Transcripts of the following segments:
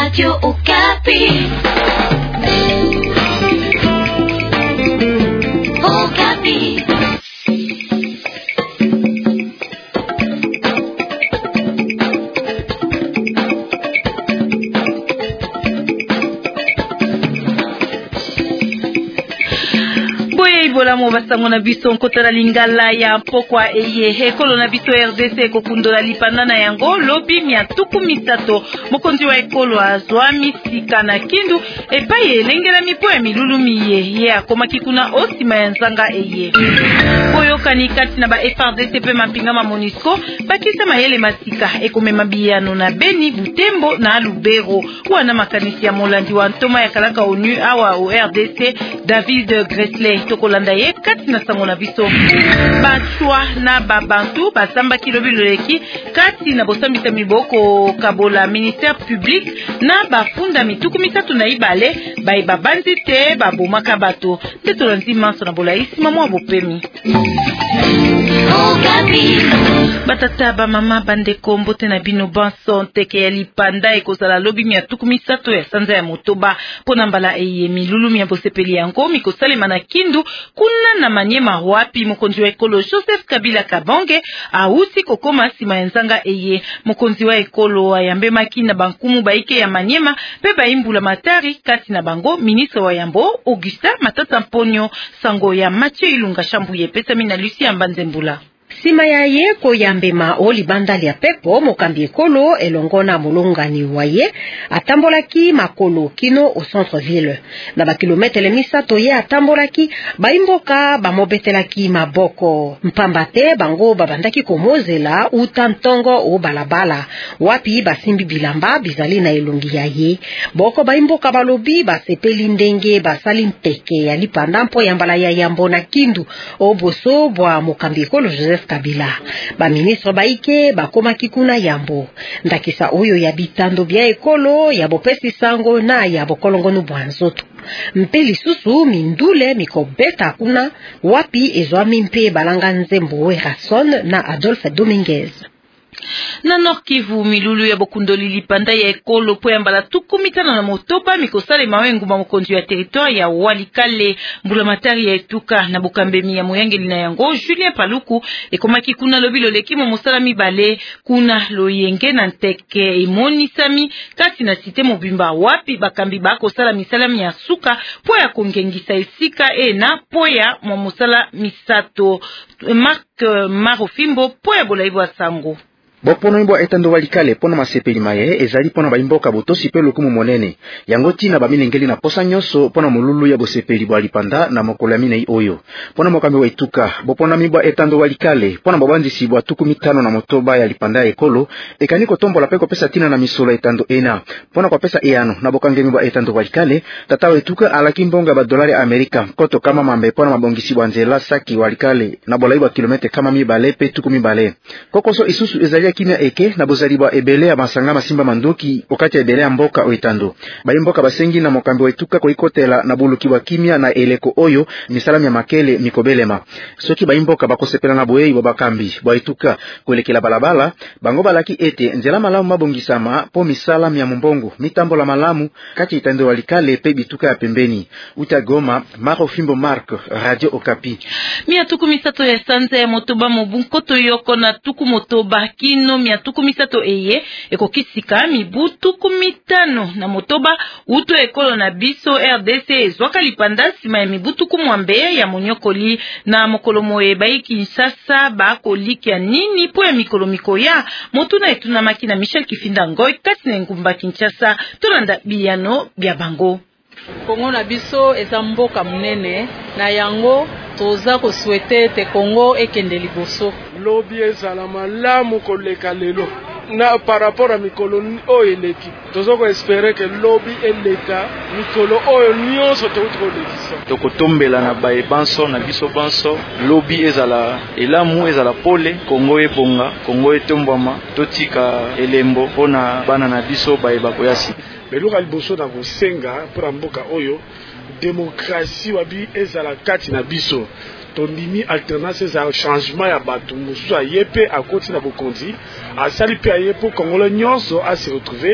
Radio Okapi. Okapi. Bola mo basango na biso nkotala lingala ya pokwa eye ekolo na biso RDC kokundola lipanda na yango lobi miatuku misato mokonzi wa ekolo azwa misika na kindu epai elengela mipo ya milulu miye ye akomaki kuna osima ya nzanga eye boyokani kati na ba FRDC pe mapinga ma MONUSCO bakisa mayele masika ekomema biyano na Beni Butembo na Lubero wana makanisi ya molandi wa ntoma ya kalaka ONU awa o RDC David Gresley tokolanda ye kati na sango na biso bachwa na babantu basamba kilobiloleki kati na bosambisa miboko kabola ministère public na bafunda mituku mitatu na ibale bai babandi te babomaka bato tetolo nzimanso na bolaisi mwa bopemi batata ba mama bandeko mbote na bino banso teke ya lipanda ekozala lobi miatuku misato ya sanza ya motoba pona mbala eye milulu ya bosepeli yango mikosalema na kindu kuna na Maniema wapi mokonzi wa ekolo Joseph Kabila Kabange ausi kokoma sima ya nzanga eye mokonzi wa ekolo ayambe maki na bankumu baike ya Maniema pe baimbula matari kati na bango ministre wa yambo Augustin Matata Mponyo sango ya Mathieu Ilunga Shambuye pesa mina Lucia Mbanzembula sima ya ye koyambema oli bandali ya pepo mokambi ekolo elongona molongani waye atambolaki makolo kino au centre ville na ba kilometre misato ye atambolaki baimboka bamobetelaki maboko mpambate bango babandaki komozela utantongo o balabala wapi basimbi bilamba bizali na elongi ya ye boko baimboka balobi basepeli ndenge basali mpeke ya lipanda mpo yambala ya yambo na kindu oboso bwa mokambi ekolo Joseph Kabila ba ministre baike bakomaki kuna yambo ndakisa oyo ya bitando bya ekolo ya bopesi sango na ya bokolongonu bwanzoto mpeli susu mindule mikobeta kuna wapi ezwami mpe balanga nzembo Rason na Adolphe Dominguez na Nord Kivu milulu ya bokundoli lipanda ya ekolo po ya mbala tukumitana na motoba mikosale mawengu ma mokonzi ya territoire ya Walikale mbulamatari ya etuka na bokambemi ya moyangeli na yango Julien Paluku ekomaki kuna lobilo lekimo mosala mibale kuna loyenge na nteke emonisami kati na site mobimba wapi bakambi bakosala misalami ya suka po ya kongengisa esika na po ya mosala misato Marc Marofimbo po ya bolaibwa sango bopono imbo etando Walikale pona masepeli maye ezali pona baimboka botosi pe lokumu monene yango tina baminengeli na posa nyonso pona molulu ya bosepeli bwa lipanda na mokolo ya minei oyo pona mokambi wa etuka bopona mibwa etando Walikale pona babandisi bwa tuku mitano na motoba ya lipanda ya ekolo ekani kotombola pe kopesa tina na misolo etando ena pona kopesa eyano na bokangemi bwa etando Walikale tata wa etuka alaki mbonga ba dolari Amerika koto kama mambe pona mabongisi bwa nzela saki Walikale na bolaiba kilometre kama mibale pe tuku mibale kokoso isusu ezali kimia eke na bozaliba ebele ya masanga masimba mandoki okati ebele ya mboka oitando baimboka basengi na mokambi wetuka koikotela na buluki wa kimia na eleko oyo misalami ya makele mikobelema soki baimboka bakosepela na boyei bakambi baituka kolekela balabala bango balaki ete nzela malamu mabongisama po misalami ya mbongo mitambola malamu kati itando Walikale pe bituka ya pembeni utagoma Marofimbo Marc Radio Okapi miatuku misato ya sanza ya motoba mobunkoto yoko na tuku motoba kino miatuku misato eye ekokisika mibutuku mitano na motoba uto ekolo na biso RDC ezwaka lipanda sima ya mibutuku mwambe ya monyokoli na mokolo moye bai Kinshasa bakoliki ya nini po ya mikolomiko ya motuna etuna maki na Michel Kifinda Ngoy kati na ngumba Kinshasa tolanda biyano bya bango Kongo na biso eza mboka munene na yango toza ko souhaiter te Kongo ekende liboso lobi ezala malamu koleka lelo na par rapport à mikolo oyo eleki tozoko espérer que lobi eleka mikolo oyo nyonso tokolekisa tokotombela na bae banso na biso banso lobi ezala elamu ezala pole Kongo ebonga Kongo etombama totika elembo pona bana na biso bae bakoyasi beluka liboso na kosenga pour mboka oyo démocratie wabi ezala kati na biso tondimi alternance za changement ya bato musu ayepe akoti na bokonzi asali pe ayepo Congolais nyonso a se retrouver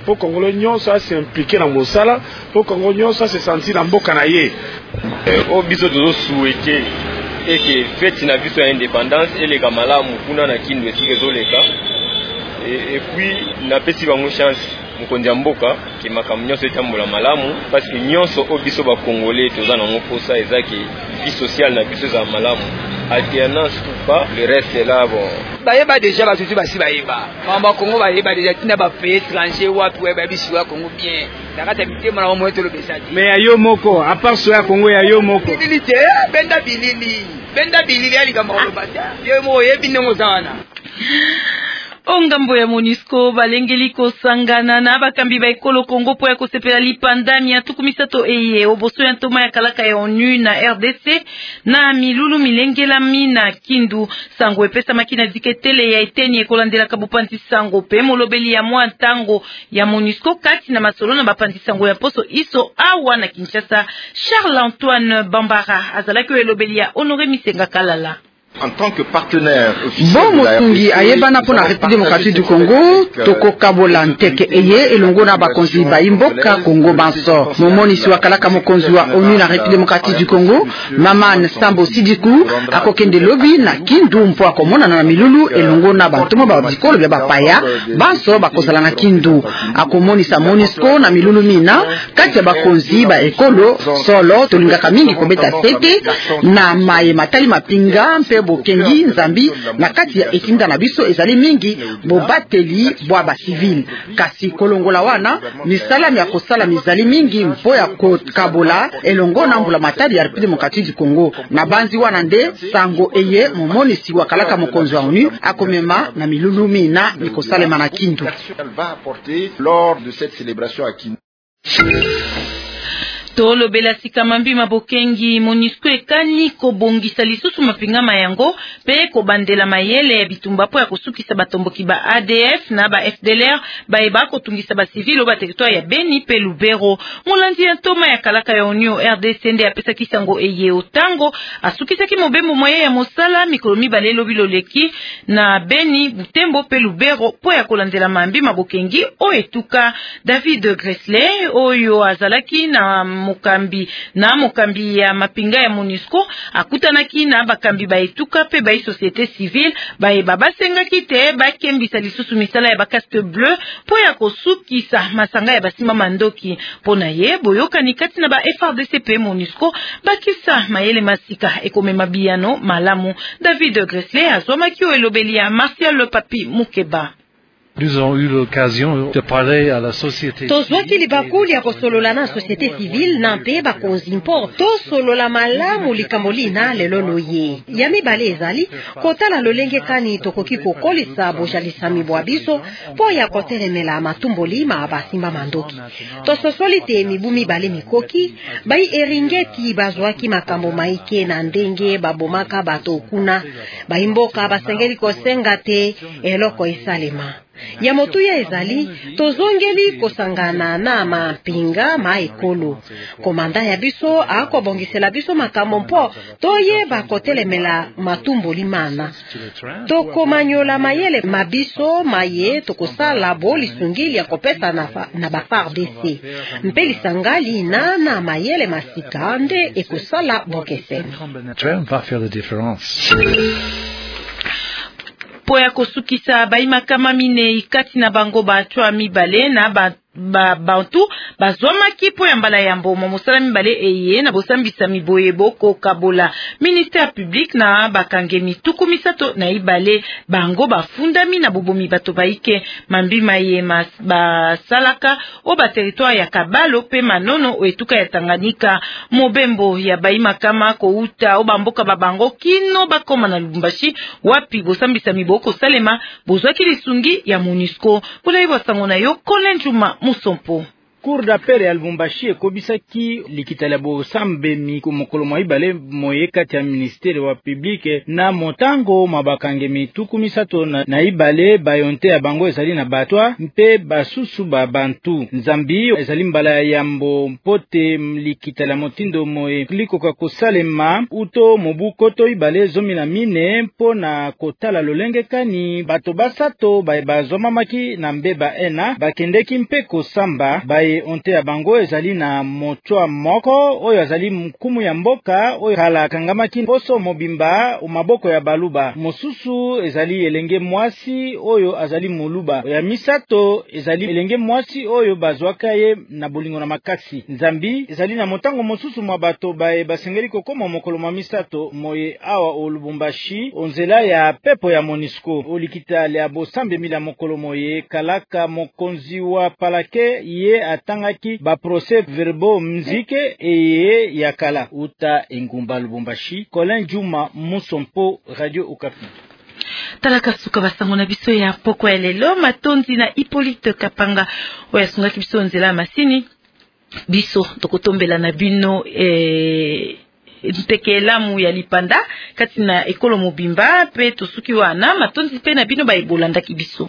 pour Congolais nyonso s'impliquer dans mosala, pour Congolais nyonso se sentir dans mboka na ye. Au biso tozo souhaiter et que fête na biso indépendance et les gamalamu kuna na kindu esike zoleka et puis na pesi bango chance mukonzi ya mboka ke makambo nyonso etambola malamu parce que nyonso o biso ba Congolais toza na moposa ezaki vie sociale na biso za malamu alternance ou pas le reste est là bon bayeba déjà ba tutu basi bayeba ba Congo bayeba déjà tina ba pays étranger wapi ba biso ya Congo bien nakata bitema na moto lo besadi mais ayo moko à part so ya Congo ya yo moko bilili benda bilili ali kama robata yo mo yebi ndongo sana Ongambo ya MONUSCO balengeli kosangana na bakambi ba ekolo Kongo po ya kosepela lipandami ya tukumisato eye oboso ya ntoma ya kalaka ya ONU na RDC na milulu milengela mina kindu sango epesa makina diketele ya eteni ekolandela kabupanti sango pe molobeli ya mwa tango ya MONUSCO kati na masolo na bapanti sango ya poso iso awa na Kinshasa. Charles Antoine Bambara azalaki elobeli ya Honoré Misenga Kalala. En tant que partenaire officiel bon motungi ayebana pona République démocratique du Congo toko kabola nteke eye elongo na bakonzi ba imboka Congo banso momonisi wa kalaka mokonzi wa ONU na République démocratique du Congo Maman Sambo Sidikou akokende lobi na kindu mpo akomona na milulu elongo na bantumo ba bikolo bya bapaya banso bakozala na kindu akomonisa MONUSCO na milulu mina kati ya bakonzi ba ekolo solo tolingaka mingi kobeta sete na maye matali mapinga mpe bokengi nzambi na kati ya etinda na biso ezali mingi bobateli bwa ba civil kasi kolongola wana misala ya kosala mizali mingi mpo ya kokabola elongo na mbula matadi ya République démocratique du Congo na banzi wana nde sango eye momonisi wa kalaka mokonzi wa ONU akomema na milulu mina ni kosalema na Kindu. Lors de cette célébration à Kindu. Tolo bela sikamambi mabokengi MONUSCO ekani kobongisa lisusu mapingama yango pe kobandela mayele ya bitumba po ya kosukisa batomboki ba ADF na ba FDLR baeba kotungisa ba civil ba territoire ya Beni pe Lubero. Molandi ya ntoma ya kalaka ya ONU RDC nde apesa kisango eye otango asukisa ki mobembo moye ya mosala mikolo mibale biloleki na Beni Butembo pe Lubero po ya kolandela mambi mabokengi o etuka. David Gresley oyo azalaki na mokambi ya mapinga ya MONUSCO akutanaki na bakambi ba etuka pe ba société civile ba basengaki te bakembisa lisusu misala ya ba casque bleu po ya kosukisa masanga ya basima mandoki pona ye boyokani kati na ba FRDC pe MONUSCO bakisa mayele masika ekomema biyano malamu. David Gresley azomaki o elobeli ya Martial Le Papi Mukeba. Nous avons eu l'occasion de parler à la société. Tozwaki libakuli ya kosolola na société civile na mpe bakonzi mpo tosolola malamu likambo lina lelo loye ya mibale ezali kotala lolenge kani tokoki kokolisa bojalisami bwa biso po ya kotelemela matumboli ma basimba mandoki tososoli te mibu mibale mikoki bai eringeti bazwaki makambo maike na ndenge babomaka bato kuna baimboka basengeli kosenga te eloko esalema ya motuya ezali tozongeli kosangana na mapinga ma ekolo komanda ya biso akobongisela biso makambo mpo toyeba kotelemela matumboli mana tokomanyola mayele mabiso maye tokosala bo lisungili ya kopesa na ba FARDC mpe lisangali na mayele masika nde ekosala bokeseni va faire la différence. Po ya kosukisa baimaka minei kati na bango batwa mibale na bantu bazwamaki po ya mbala ya mboma mosala mibale eye na bosambisa miboye boko kabola ministère public na bakangemi tuku misato na ibale bango bafundami na bobomi bato baike mambi maye basalaka o ba territoire ya Kabalo pe Manono o etuka ya Tanganyika mobembo ya baimakama ko uta o bamboka babango kino bakoma na Lubumbashi wapi bosambisa miboko salema bozwaki lisungi ya MONUSCO pula ibo sango na yo Kolenjuma Musompo. Cour d'appel ya Lubumbashi ekobisaki likitala bosambemi mokolo moibale moye kati ya ministere wa publique na motango mabakange mituku misato na ibale bayonte ya bango ezali na batwa mpe basusu ba bantu nzambi ezali mbala ya yambo mpote likitala motindo moye likoka kosalema uto mobukoto ibale zomi na mine mpo na kotala lolenge kani bato basato bazomamaki na mbeba ena bakendeki mpe kosamba baye onte ya bango ezali na mochwa moko oyo azali mkumu ya mboka oyo kala kangamaki poso mobimba umaboko ya baluba mosusu ezali elenge mwasi oyo azali moluba ya misato ezali elenge mwasi oyo bazwaka ye na bolingo na makasi nzambi ezali na motango mosusu mwa bato baye basengeli kokoma mokolo mwa misato moye awa olubumbashi onzela ya pepo ya Monisco olikita ya bosambe mila mokolo moye kalaka mokonzi wa palake ye atangaki ba procès verbaux mzike eye ya kala uta engumba Lubumbashi. Colin Juma Musompo, Radio Okapi. Talaka suka basango na biso ya poko ya lelo matonzi na Hippolyte Kapanga oya sungaki biso nzela masini biso tokotombela na bino mpeke lamu ya lipanda kati na ekolo mobimba pe tosuki wana matonzi pe na bino ba ebolanda ki biso.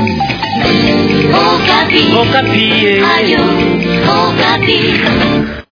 Okapi. Okapi. Ayo. Okapi.